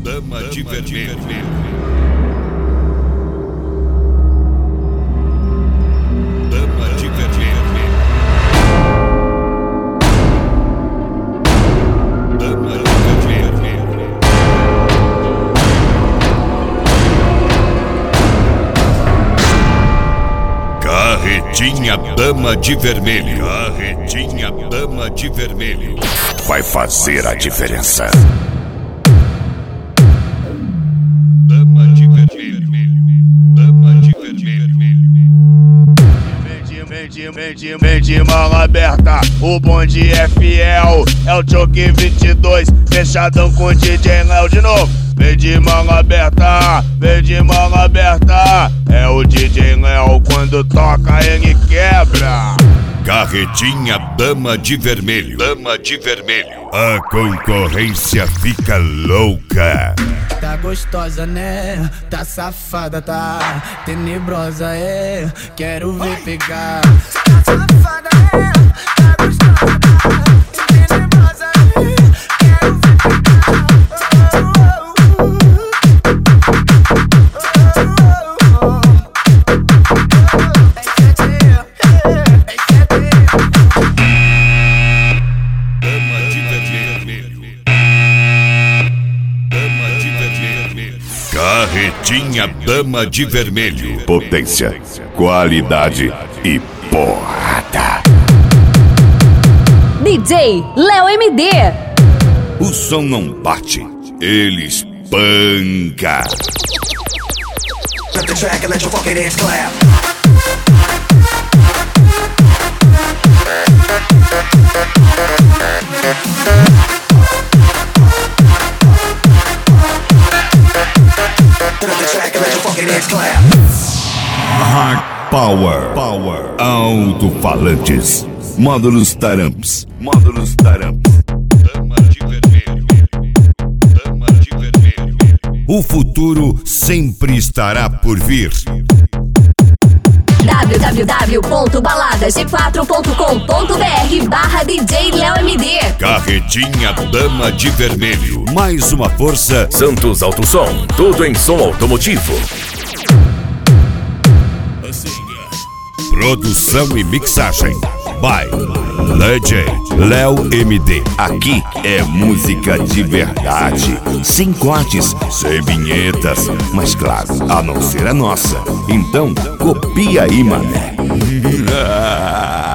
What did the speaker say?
Dama de vermelho. Dama de vermelho. Dama de vermelho. Carretinha Dama de vermelho. Carretinha Dama de vermelho. Vai fazer a diferença. Dama de vermelho. Dama de vermelho. Vem de mão aberta, o bonde é fiel. É o Choque 22, fechadão com DJ Léo de novo. Vem de mão aberta, vem de mão aberta. É o DJ Léo, quando toca ele quebra. Carretinha Dama de vermelho. Dama de vermelho. A concorrência fica louca. Tá gostosa, né? Tá safada, tá tenebrosa, é. Quero ver pegar. Tá safada, é. Tá gostosa, tá tenebrosa, é. Quero ver pegar. Carretinha Dama de vermelho. Potência, qualidade e porrada. DJ Léo MD. O som não bate, ele espanca. Cut the track and let your fucking hands clap. Hard Power. Alto-falantes. Módulos Taramps. Dama de vermelho. Dama de vermelho. O futuro sempre estará por vir. www.baladasg4.com.br/DJ Léo MD. Carretinha Dama de vermelho. Mais uma força. Santos Auto Som, tudo em som automotivo. Produção e mixagem by DJ Léo MD. Aqui é música de verdade, sem cortes, sem vinhetas, mas claro, a não ser a nossa. Então, copia aí, mané.